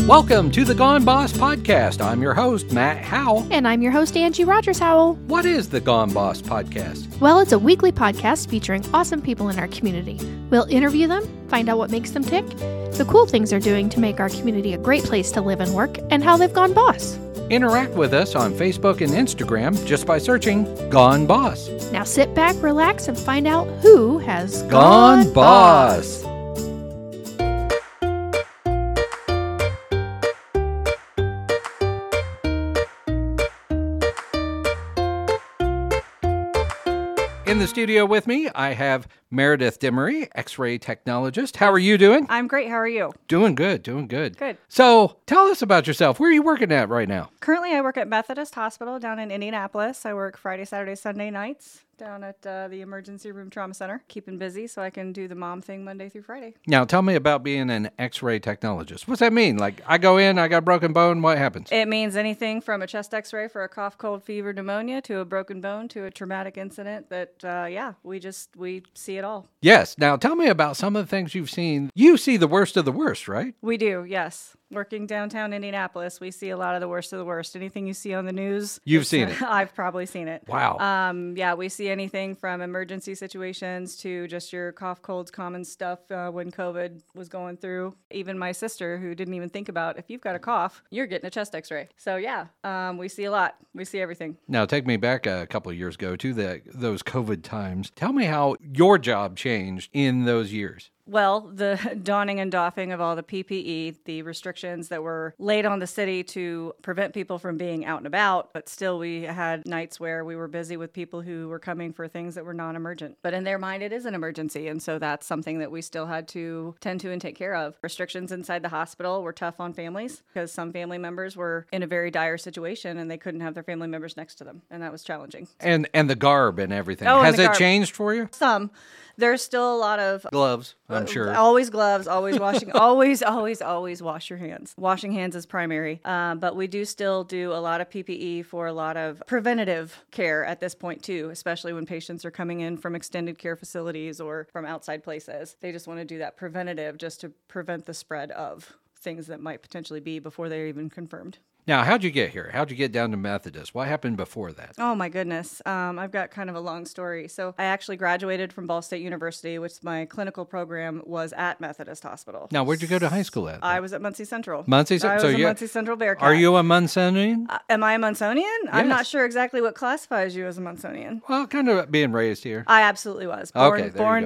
Welcome to the Gone Boss Podcast. I'm your host, Matt Howell. And I'm your host, Angie Rogers Howell. What is the Gone Boss Podcast? Well, it's a weekly podcast featuring awesome people in our community. We'll interview them, find out what makes them tick, the cool things they're doing to make our community a great place to live and work, and how they've gone boss. Interact with us on Facebook and Instagram just by searching Gone Boss. Now sit back, relax, and find out who has Gone Boss. In the studio with me, I have Meredith Dimery, X-ray technologist. How are you doing? I'm great. How are you? Doing good, doing good. Good. So tell us about yourself. Where are you working at right now? Currently, I work at Methodist Hospital down in Indianapolis. I work Friday, Saturday, Sunday nights down at the Emergency Room Trauma Center. Keeping busy so I can do the mom thing Monday through Friday. Now, tell me about being an X-ray technologist. What's that mean? Like, I go in, I got a broken bone, what happens? It means anything from a chest X-ray for a cough, cold, fever, pneumonia, to a broken bone, to a traumatic incident that, we see it all. Yes. Now, tell me about some of the things you've seen. You see the worst of the worst, right? We do, yes. Working downtown Indianapolis, we see a lot of the worst of the worst. Anything you see on the news, you've seen it. I've probably seen it. Wow. We see anything from emergency situations to just your cough, colds, common stuff when COVID was going through. Even my sister, who didn't even think about, if you've got a cough, you're getting a chest X-ray. So we see a lot. We see everything. Now, take me back a couple of years ago to those COVID times. Tell me how your job changed in those years. Well, the donning and doffing of all the PPE, the restrictions that were laid on the city to prevent people from being out and about, but still we had nights where we were busy with people who were coming for things that were non-emergent. But in their mind, it is an emergency, and so that's something that we still had to tend to and take care of. Restrictions inside the hospital were tough on families because some family members were in a very dire situation and they couldn't have their family members next to them, and that was challenging. And the garb and everything. Oh, Has and it changed for you? Some. There's still a lot of gloves, I'm sure. Always gloves, always washing, always wash your hands. Washing hands is primary. But we do still do a lot of PPE for a lot of preventative care at this point too, especially when patients are coming in from extended care facilities or from outside places. They just want to do that preventative just to prevent the spread of things that might potentially be before they're even confirmed. Now, how'd you get here? How'd you get down to Methodist? What happened before that? Oh, my goodness. I've got kind of a long story. So I actually graduated from Ball State University, which my clinical program was at Methodist Hospital. Now, where'd you go to high school at? I was at Muncie Central. Muncie Central? I was a Muncie Central Bearcat. Are you a Munsonian? Am I a Munsonian? Yes. I'm not sure exactly what classifies you as a Munsonian. Well, kind of being raised here. I absolutely was. Born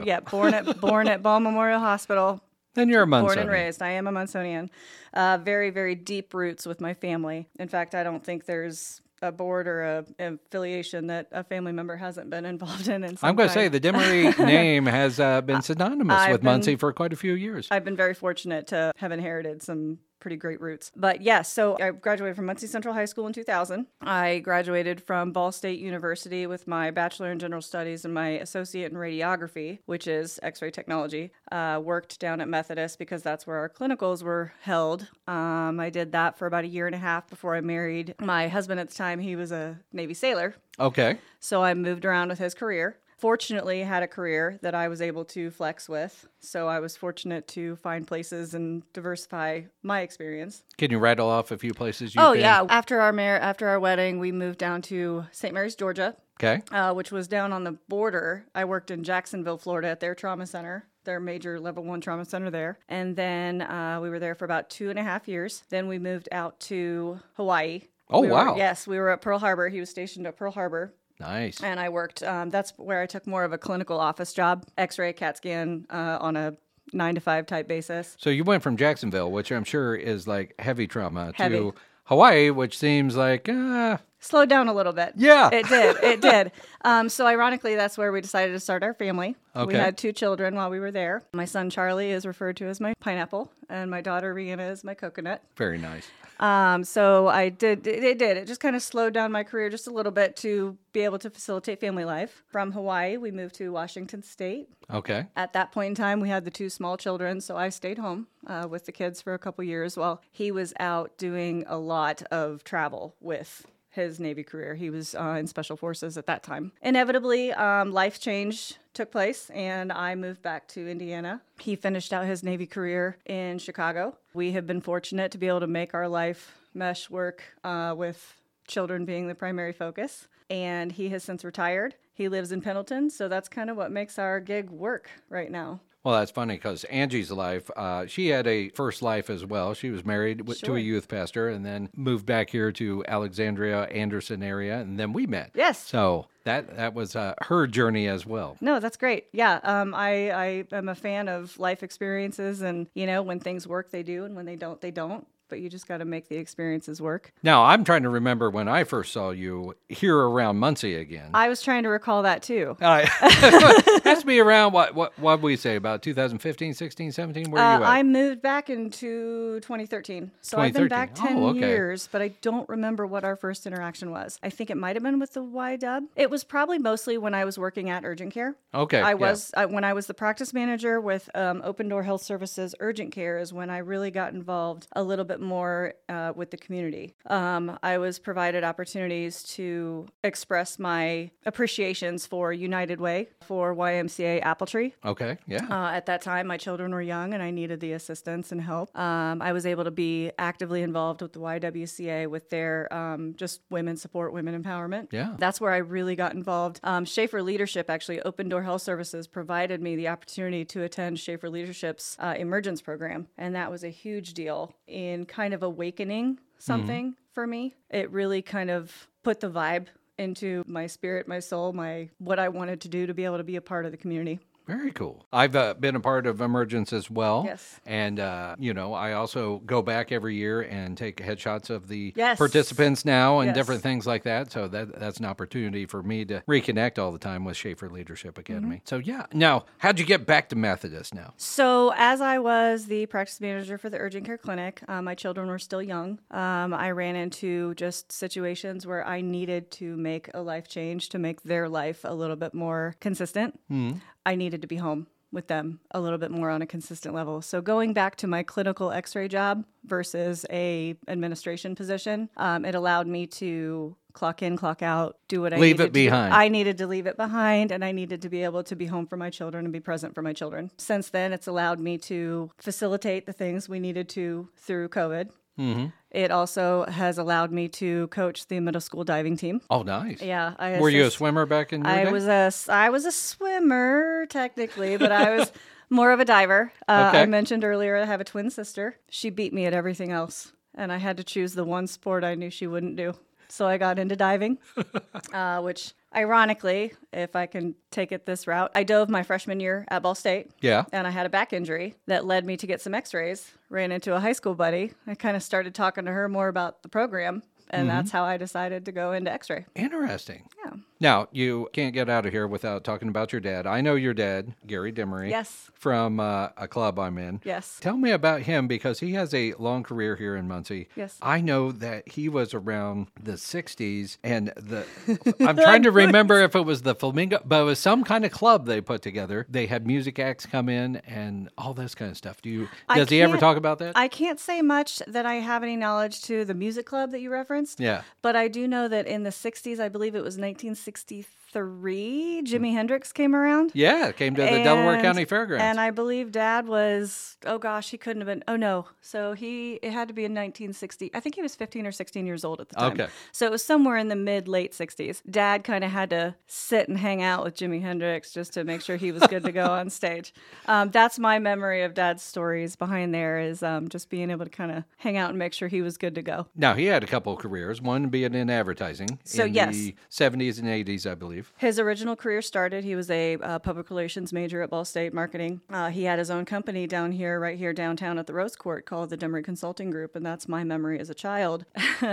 at Ball Memorial Hospital. Then you're a Munsonian. Born and raised. I am a Munsonian. Very, very deep roots with my family. In fact, I don't think there's a board or an affiliation that a family member hasn't been involved in. I'm going to say the Dimery name has been synonymous with Muncie for quite a few years. I've been very fortunate to have inherited some pretty great roots. But yes, so I graduated from Muncie Central High School in 2000. I graduated from Ball State University with my Bachelor in General Studies and my Associate in Radiography, which is X-ray technology. Worked down at Methodist because that's where our clinicals were held. I did that for about a year and a half before I married my husband at the time. He was a Navy sailor. Okay. So I moved around with his career. Fortunately, had a career that I was able to flex with, so I was fortunate to find places and diversify my experience. Can you rattle off a few places you've been? Oh, yeah. After our wedding, we moved down to St. Mary's, Georgia, okay, which was down on the border. I worked in Jacksonville, Florida at their trauma center, their major level 1 trauma center there. And then we were there for about 2.5 years. Then we moved out to Hawaii. Oh, wow. Yes, we were at Pearl Harbor. He was stationed at Pearl Harbor. Nice. And I worked, that's where I took more of a clinical office job, X-ray, CAT scan on a 9-to-5 type basis. So you went from Jacksonville, which I'm sure is like heavy trauma, to Hawaii, which seems like... Slowed down a little bit. Yeah. It did. So ironically, that's where we decided to start our family. Okay. We had 2 children while we were there. My son, Charlie, is referred to as my pineapple, and my daughter, Rihanna, is my coconut. Very nice. So it just kind of slowed down my career just a little bit to be able to facilitate family life. From Hawaii, we moved to Washington State. Okay. At that point in time, we had the 2 small children, so I stayed home with the kids for a couple years while he was out doing a lot of travel with his Navy career. He was in Special Forces at that time. Inevitably, life changed took place, and I moved back to Indiana. He finished out his Navy career in Chicago. We have been fortunate to be able to make our life mesh work with children being the primary focus, and he has since retired. He lives in Pendleton, so that's kind of what makes our gig work right now. Well, that's funny because Angie's life, she had a first life as well. She was married to a youth pastor and then moved back here to Alexandria, Anderson area, and then we met. Yes. So that was her journey as well. No, that's great. Yeah, I am a fan of life experiences, and, when things work, they do, and when they don't, they don't. But you just got to make the experiences work. Now, I'm trying to remember when I first saw you here around Muncie again. I was trying to recall that too. It has to be around, what would we say, about 2015, 16, 17? Where are you at? I moved back into 2013. So 2013. I've been back 10 years, but I don't remember what our first interaction was. I think it might have been with the YDub. It was probably mostly when I was working at Urgent Care. Okay. When I was the practice manager with Open Door Health Services Urgent Care is when I really got involved a little bit more with the community. I was provided opportunities to express my appreciations for United Way, for YMCA Appletree. Okay, yeah. At that time, my children were young and I needed the assistance and help. I was able to be actively involved with the YWCA with their just women support, women empowerment. Yeah. That's where I really got involved. Schaefer Leadership, actually, Open Door Health Services provided me the opportunity to attend Schaefer Leadership's Emergence program. And that was a huge deal in kind of awakening something for me. It really kind of put the vibe into my spirit, my soul, what I wanted to do to be able to be a part of the community. Very cool. I've been a part of Emergence as well. Yes. And, I also go back every year and take headshots of the yes. participants now and yes. different things like that. So that's an opportunity for me to reconnect all the time with Schaefer Leadership Academy. So, yeah. Now, how'd you get back to Methodist now? So, as I was the practice manager for the Urgent Care Clinic, my children were still young. I ran into just situations where I needed to make a life change to make their life a little bit more consistent. I needed to be home with them a little bit more on a consistent level. So going back to my clinical x-ray job versus a administration position, it allowed me to clock in, clock out, do what I needed to do. Leave it behind. I needed to leave it behind, and I needed to be able to be home for my children and be present for my children. Since then, it's allowed me to facilitate the things we needed to through COVID. It also has allowed me to coach the middle school diving team. Oh, nice. Yeah. Were you a swimmer back in your day? I was a swimmer, technically, but I was more of a diver. Okay. I mentioned earlier I have a twin sister. She beat me at everything else, and I had to choose the one sport I knew she wouldn't do. So I got into diving, which ironically, if I can take it this route, I dove my freshman year at Ball State. Yeah. And I had a back injury that led me to get some x-rays. Ran into a high school buddy. I kind of started talking to her more about the program. And that's how I decided to go into x-ray. Interesting. Yeah. Now, you can't get out of here without talking about your dad. I know your dad, Gary Demery. Yes. From a club I'm in. Yes. Tell me about him because he has a long career here in Muncie. Yes. I know that he was around the 60s and I'm trying to remember if it was the Flamingo, but it was some kind of club they put together. They had music acts come in and all this kind of stuff. Does he ever talk about that? I can't say much that I have any knowledge to the music club that you referenced. Yeah. But I do know that in the 60s, I believe it was 1963, Jimi Hendrix came around. Yeah, it came to the Delaware County Fairgrounds. And I believe Dad was, he couldn't have been, So it had to be in 1960. I think he was 15 or 16 years old at the time. Okay. So it was somewhere in the late 60s. Dad kind of had to sit and hang out with Jimi Hendrix just to make sure he was good to go on stage. That's my memory of Dad's stories behind there is just being able to kind of hang out and make sure he was good to go. Now, he had a couple of careers, one being in advertising in the 70s and 80s, I believe. His original career started, he was a public relations major at Ball State Marketing. He had his own company right here downtown at the Rose Court called the Demery Consulting Group, and that's my memory as a child.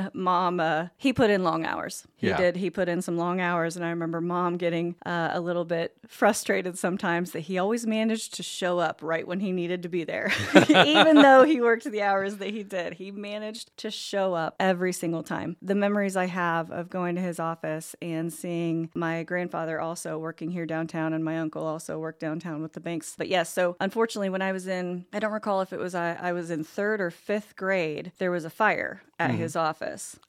Mom, he put in long hours. He put in some long hours, and I remember Mom getting a little bit frustrated sometimes that he always managed to show up right when he needed to be there. Even though he worked the hours that he did, he managed to show up every single time. The memories I have of going to his office and seeing my grandfather also working here downtown and my uncle also worked downtown with the banks. But yes, so unfortunately when I don't recall if it was I was in 3rd or 5th grade, there was a fire at his office.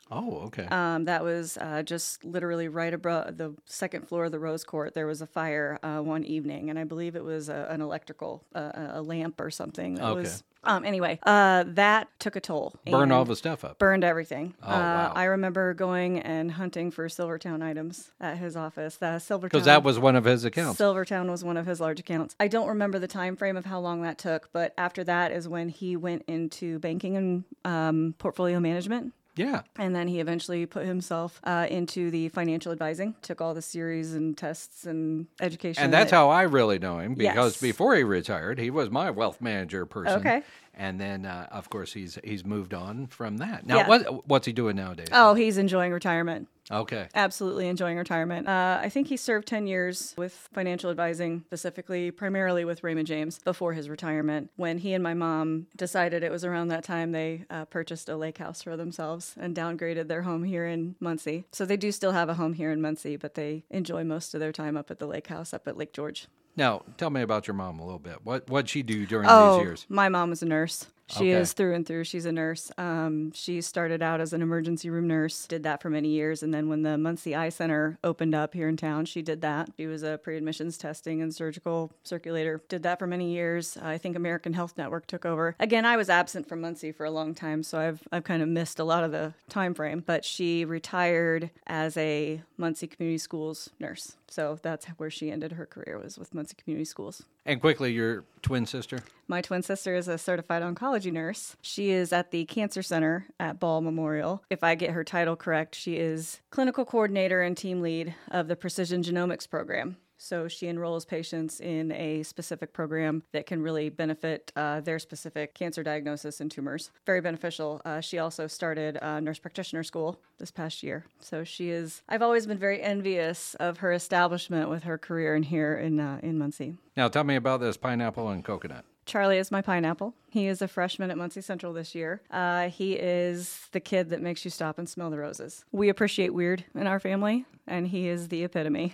Oh, okay. That was just literally right above the second floor of the Rose Court. There was a fire one evening, and I believe it was an electrical, a lamp or something. That Okay. was anyway, that took a toll. Burn and all the stuff up. Burned everything. Oh, wow. I remember going and hunting for Silvertown items at his office. Silvertown, Because that was one of his accounts. Silvertown was one of his large accounts. I don't remember the time frame of how long that took, but after that is when he went into banking and portfolio management. Yeah. And then he eventually put himself into the financial advising, took all the series and tests and education. And that's how I really know him, because Yes. before he retired, he was my wealth manager person. Okay. And then, of course, he's moved on from that. Now, Yeah. what's he doing nowadays? Oh, he's enjoying retirement. Okay. Absolutely enjoying retirement. I think he served 10 years with financial advising, specifically, primarily with Raymond James, before his retirement. When he and my mom decided it was around that time, they purchased a lake house for themselves and downgraded their home here in Muncie. So they do still have a home here in Muncie, but they enjoy most of their time up at the lake house up at Lake George. Now, tell me about your mom a little bit. What'd she do during Oh, these years? my mom was a nurse. She Okay. is through and through. She's a nurse. She started out as an emergency room nurse, did that for many years. And then when the Muncie Eye Center opened up here in town, she did that. She was a pre-admissions testing and surgical circulator. Did that for many years. I think American Health Network took over. Again, I was absent from Muncie for a long time, so I've kind of missed a lot of the time frame. But she retired as a Muncie Community Schools nurse. So that's where she ended her career, was with Muncie Community Schools. And quickly, your twin sister? My twin sister is a certified oncology nurse. She is at the Cancer Center at Ball Memorial. If I get her title correct, she is clinical coordinator and team lead of the Precision Genomics program. So she enrolls patients in a specific program that can really benefit their specific cancer diagnosis and tumors. Very beneficial. She also started nurse practitioner school this past year. So I've always been very envious of her establishment with her career in here in Muncie. Now, tell me about this pineapple and coconut. Charlie is my pineapple. He is a freshman at Muncie Central this year. He is the kid that makes you stop and smell the roses. We appreciate weird in our family, and he is the epitome.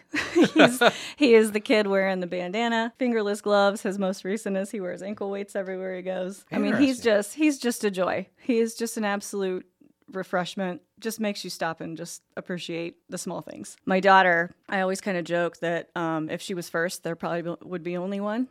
He is the kid wearing the bandana, fingerless gloves. His most recent is he wears ankle weights everywhere he goes. I mean, he's just a joy. He is just an absolute refreshment. Just makes you stop and just appreciate the small things. My daughter, I always kind of joke that if she was first, there probably would be only one.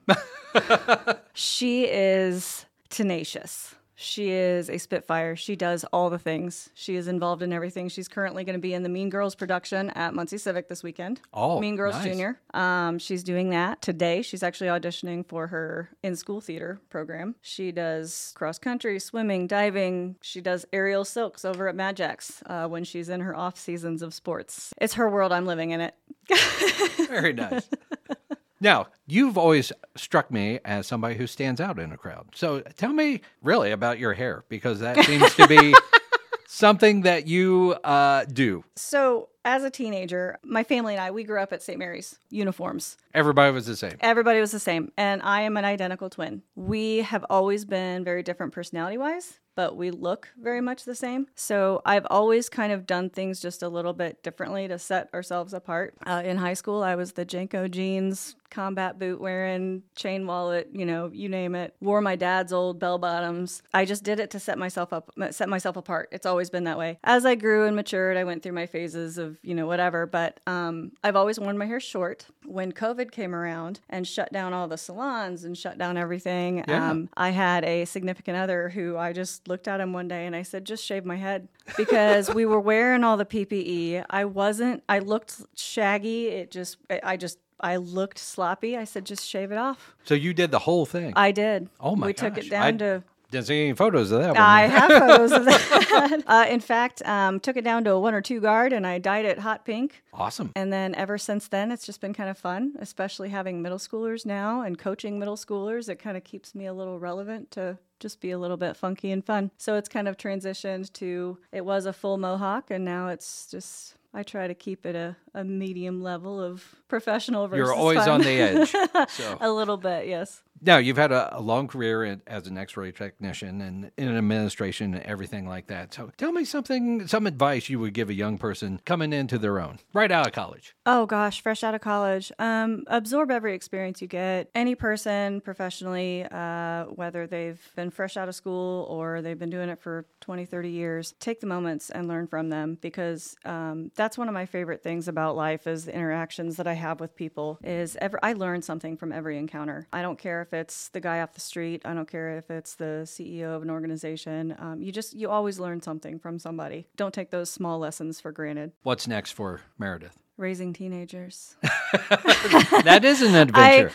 She is tenacious. She is a Spitfire. She does all the things. She is involved in everything. She's currently going to be in the Mean Girls production at Muncie Civic this weekend. Oh, Mean Girls nice. Junior. She's doing that today. She's actually auditioning for her in-school theater program. She does cross country, swimming, diving. She does aerial silks over at Mad Jack's when she's in her off seasons of sports. It's her world. I'm living in it. Very nice. Now, you've always struck me as somebody who stands out in a crowd. So tell me really about your hair, because that seems to be something that you do. So as a teenager, my family and I, we grew up at St. Mary's uniforms. Everybody was the same. Everybody was the same. And I am an identical twin. We have always been very different personality-wise, but we look very much the same. So I've always kind of done things just a little bit differently to set ourselves apart. In high school, I was the Janko jeans, combat boot wearing, chain wallet, you name it. Wore my dad's old bell bottoms. I just did it to set myself apart. It's always been that way. As I grew and matured, I went through my phases of, whatever. But I've always worn my hair short. When COVID came around and shut down all the salons and shut down everything, I had a significant other who I just looked at him one day and I said, just shave my head, because we were wearing all the PPE. I looked shaggy. I looked sloppy. I said, just shave it off. So you did the whole thing. I did. Oh my We gosh. took it down to... Didn't see any photos of that one. I have photos of that. In fact, took it down to a 1 or 2 guard and I dyed it hot pink. Awesome. And then ever since then, it's just been kind of fun, especially having middle schoolers now and coaching middle schoolers. It kind of keeps me a little relevant to just be a little bit funky and fun. So it's kind of transitioned to, it was a full mohawk and now it's just... I try to keep it a medium level of professional versus You're always fun. on the edge. So. A little bit, yes. Now, you've had a long career as an X-ray technician and in administration and everything like that. So tell me some advice you would give a young person coming into their own, right out of college. Oh gosh, fresh out of college. Absorb every experience you get. Any person professionally, whether they've been fresh out of school or they've been doing it for 20, 30 years, take the moments and learn from them, because that's one of my favorite things about life is the interactions that I have with people. I learn something from every encounter. I don't care if it's the guy off the street. I don't care if it's the CEO of an organization. You always learn something from somebody. Don't take those small lessons for granted. What's next for Meredith? Raising teenagers. That is an adventure.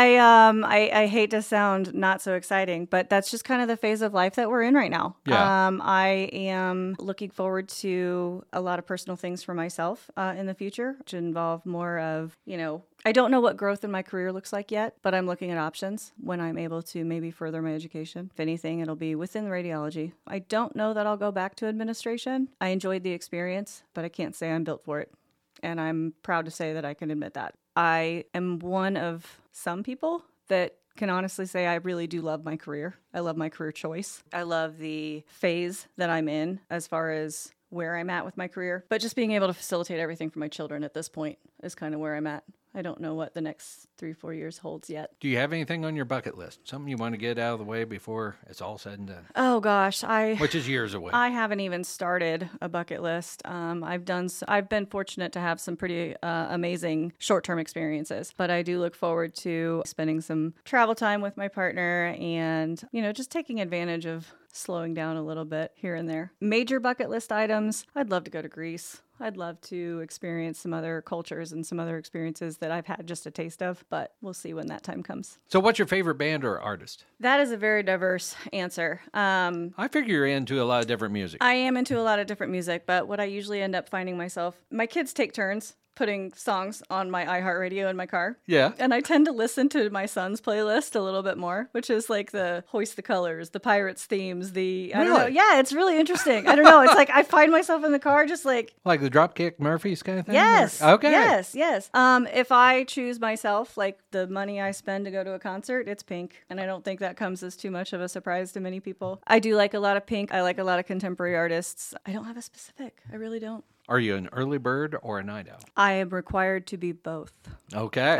I hate to sound not so exciting, but that's just kind of the phase of life that we're in right now. Yeah. I am looking forward to a lot of personal things for myself in the future, which involve more of, I don't know what growth in my career looks like yet, but I'm looking at options when I'm able to maybe further my education. If anything, it'll be within radiology. I don't know that I'll go back to administration. I enjoyed the experience, but I can't say I'm built for it. And I'm proud to say that I can admit that. I am one of some people that can honestly say I really do love my career. I love my career choice. I love the phase that I'm in as far as where I'm at with my career. But just being able to facilitate everything for my children at this point is kind of where I'm at. I don't know what the next 3-4 years holds yet. Do you have anything on your bucket list? Something you want to get out of the way before it's all said and done? Oh gosh, which is years away. I haven't even started a bucket list. I've been fortunate to have some pretty amazing short-term experiences, but I do look forward to spending some travel time with my partner and, just taking advantage of slowing down a little bit here and there. Major bucket list items, I'd love to go to Greece. I'd love to experience some other cultures and some other experiences that I've had just a taste of, but we'll see when that time comes. So what's your favorite band or artist? That is a very diverse answer. I figure you're into a lot of different music. I am into a lot of different music, but what I usually end up finding myself, my kids take turns putting songs on my iHeartRadio in my car. Yeah. And I tend to listen to my son's playlist a little bit more, which is like the Hoist the Colors, the Pirates themes, I don't know. Yeah, it's really interesting. I don't know. It's like I find myself in the car just like the Dropkick Murphys kind of thing? Yes. Or? Okay. Yes. If I choose myself, like the money I spend to go to a concert, it's Pink. And I don't think that comes as too much of a surprise to many people. I do like a lot of Pink. I like a lot of contemporary artists. I don't have a specific. I really don't. Are you an early bird or a night owl? I am required to be both. Okay.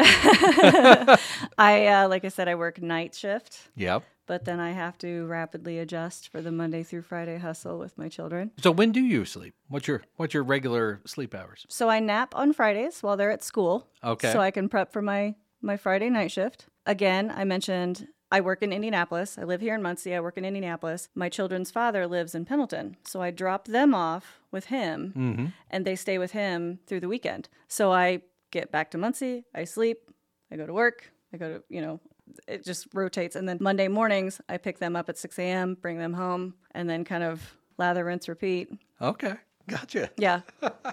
Like I said, I work night shift. Yep. But then I have to rapidly adjust for the Monday through Friday hustle with my children. So when do you sleep? What's your regular sleep hours? So I nap on Fridays while they're at school. Okay. So I can prep for my Friday night shift. Again, I mentioned I work in Indianapolis. I live here in Muncie. I work in Indianapolis. My children's father lives in Pendleton. So I drop them off with him, and they stay with him through the weekend. So I get back to Muncie. I sleep. I go to work. I go to, it just rotates. And then Monday mornings, I pick them up at 6 a.m., bring them home, and then kind of lather, rinse, repeat. Okay. Gotcha. Yeah.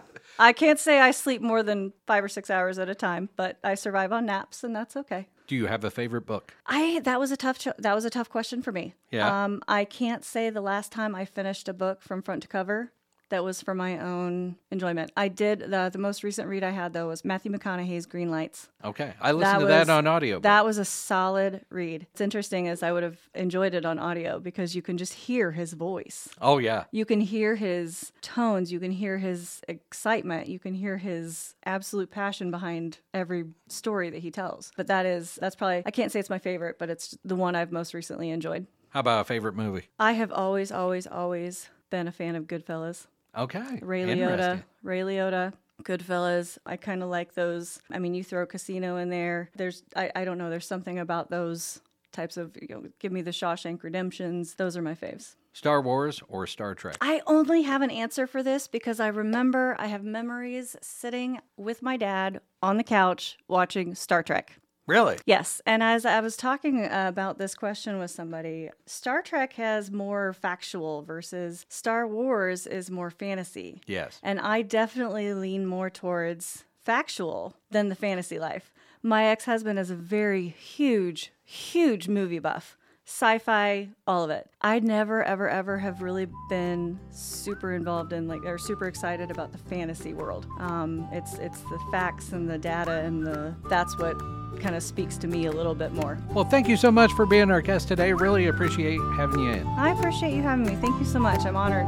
I can't say I sleep more than 5 or 6 hours at a time, but I survive on naps, and that's okay. Do you have a favorite book? That was a tough question for me. Yeah. I can't say the last time I finished a book from front to cover. That was for my own enjoyment. I did, the most recent read I had, though, was Matthew McConaughey's Green Lights. Okay. I listened to that on audio. That was a solid read. It's interesting as I would have enjoyed it on audio because you can just hear his voice. Oh, yeah. You can hear his tones. You can hear his excitement. You can hear his absolute passion behind every story that he tells. But that's probably, I can't say it's my favorite, but it's the one I've most recently enjoyed. How about a favorite movie? I have always, always, always been a fan of Goodfellas. Okay. Ray Liotta, Goodfellas. I kind of like those. I mean, you throw Casino in there. I don't know. There's something about those types of, give me the Shawshank Redemptions. Those are my faves. Star Wars or Star Trek? I only have an answer for this because I have memories sitting with my dad on the couch watching Star Trek. Really? Yes. And as I was talking about this question with somebody, Star Trek has more factual versus Star Wars is more fantasy. Yes. And I definitely lean more towards factual than the fantasy life. My ex-husband is a very huge, huge movie buff. Sci-fi, all of it. I'd never, ever, ever have really been super involved in or super excited about the fantasy world. It's the facts and the data and that's what kind of speaks to me a little bit more. Well, thank you so much for being our guest today. Really appreciate having you in. I appreciate you having me. Thank you so much. I'm honored.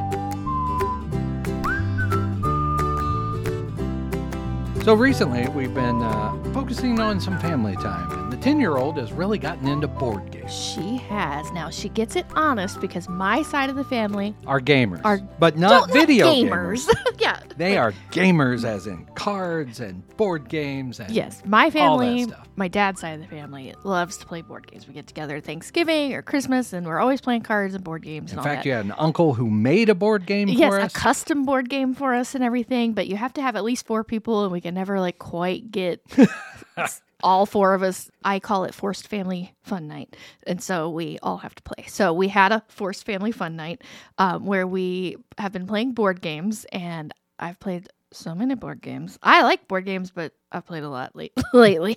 So recently, we've been focusing on some family time, and the 10-year-old has really gotten into board games. She has. Now, she gets it honest because my side of the family Are gamers, are but not video gamers. Yeah. They are gamers, as in cards and board games. And Yes, my all that family, stuff. my dad's side of the family loves to play board games. We get together at Thanksgiving or Christmas, and we're always playing cards and board games and In all fact, that. you had an uncle who made a board game Yes, for a us. custom board game for us and everything, but you have to have at least 4 people, and we can never quite get all 4 of us. I call it forced family fun night, and so we all have to play. So we had a forced family fun night where we have been playing board games, and I've played so many board games. I like board games, but I've played a lot lately.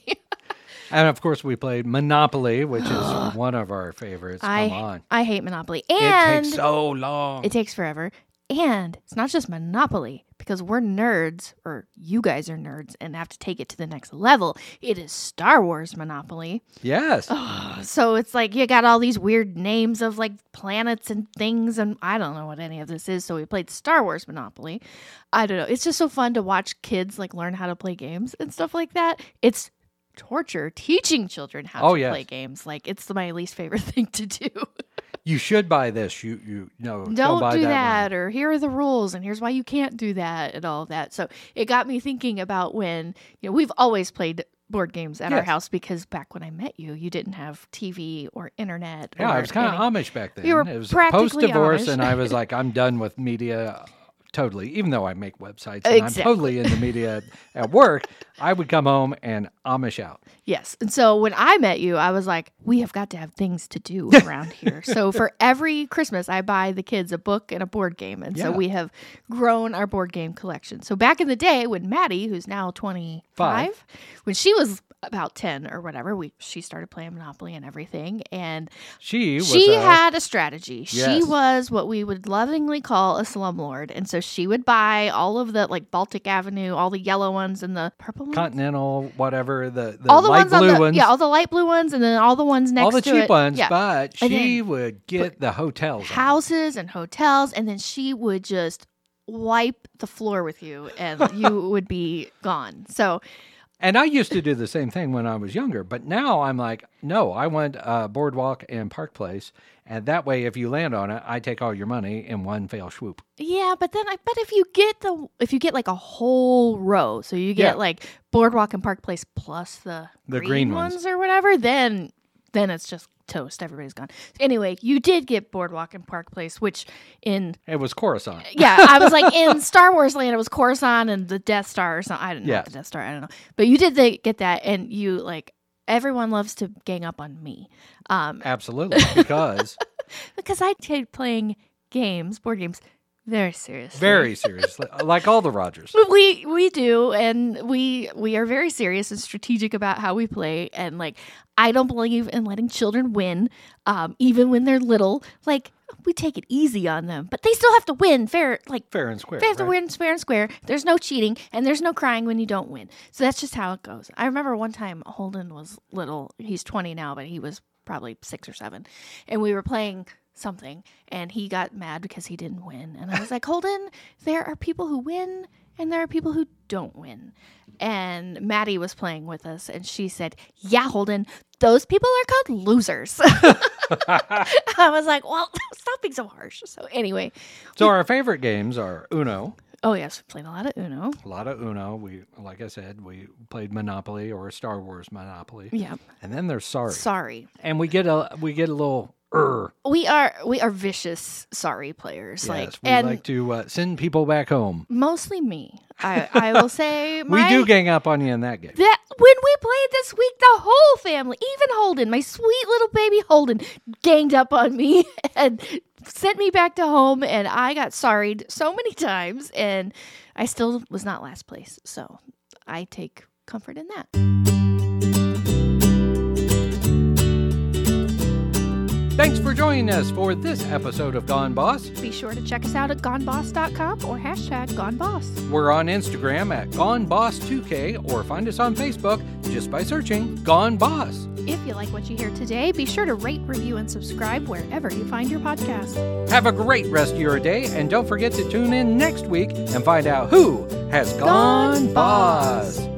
And of course, we played Monopoly, which is one of our favorites. Come on. I hate Monopoly. It And takes so long. it takes forever. And it's not just Monopoly, because we're nerds, or you guys are nerds, and have to take it to the next level. It is Star Wars Monopoly. Yes. So it's like you got all these weird names of planets and things, and I don't know what any of this is. So we played Star Wars Monopoly. I don't know. It's just so fun to watch kids learn how to play games and stuff like that. It's torture teaching children how to play games. It's my least favorite thing to do. You should buy this. You don't buy do that that, or here are the rules, and here's why you can't do that, and all of that. So it got me thinking about when we've always played board games at our house, because back when I met you, you didn't have TV or internet. Yeah, I was kind of Amish back then. You were it was practically post-divorce, Amish. and I was like, I'm done with media. Totally. Even though I make websites and I'm totally into media at work, I would come home and Amish out. Yes. And so when I met you, I was like, we have got to have things to do around here. So for every Christmas, I buy the kids a book and a board game. And so we have grown our board game collection. So back in the day when Maddie, who's now 25, when she was about 10 or whatever, she started playing Monopoly and everything. And she had a strategy. Yes. She was what we would lovingly call a slumlord. And so she would buy all of the Baltic Avenue, all the yellow ones and the purple ones. Continental, whatever, the all the light ones blue ones. Yeah, all the light blue ones, and then all the ones next to it. All the cheap ones, Yeah. but And she then would get the hotels. houses and hotels, and then she would just wipe the floor with you, and you would be gone. So And I used to do the same thing when I was younger, but now I'm like, no, I want Boardwalk and Park Place, and that way, if you land on it, I take all your money in one fell swoop. yeah, but if you get a whole row, so you get Boardwalk and Park Place plus the green ones or whatever, then it's just toast. Everybody's gone. Anyway, you did get Boardwalk and Park Place, which it was Coruscant. Yeah, I was in Star Wars land, it was Coruscant and the Death Star or something. I didn't know the Death Star. I don't know. But you did get that, and you, everyone loves to gang up on me. Absolutely, because I take playing board games, very seriously. Very seriously, like all the Rogers. We do, and we are very serious and strategic about how we play, and I don't believe in letting children win, even when they're little. We take it easy on them, but they still have to win fair and square. They have to win fair and square. There's no cheating, and there's no crying when you don't win. So that's just how it goes. I remember one time Holden was little. He's 20 now, but he was probably 6 or 7, and we were playing something, and he got mad because he didn't win. And I was like, Holden, there are people who win and there are people who don't win. And Maddie was playing with us, and she said, yeah, Holden, those people are called losers. I was like, well, stop being so harsh. So anyway. So our favorite games are Uno. Oh, yes, we played a lot of Uno. A lot of Uno. Like I said, we played Monopoly or Star Wars Monopoly. Yeah. And then there's Sorry. Sorry. And we get a little We are vicious sorry players. Yes, we like to send people back home. Mostly me. I will say we do gang up on you in that game. That when we played this week, the whole family, even Holden, my sweet little baby Holden, ganged up on me and sent me back to home, and I got sorried so many times, and I still was not last place. So I take comfort in that. Thanks for joining us for this episode of Gone Boss. Be sure to check us out at goneboss.com or #GoneBoss. We're on Instagram at GoneBoss2K or find us on Facebook just by searching Gone Boss. If you like what you hear today, be sure to rate, review, and subscribe wherever you find your podcast. Have a great rest of your day, and don't forget to tune in next week and find out who has gone boss.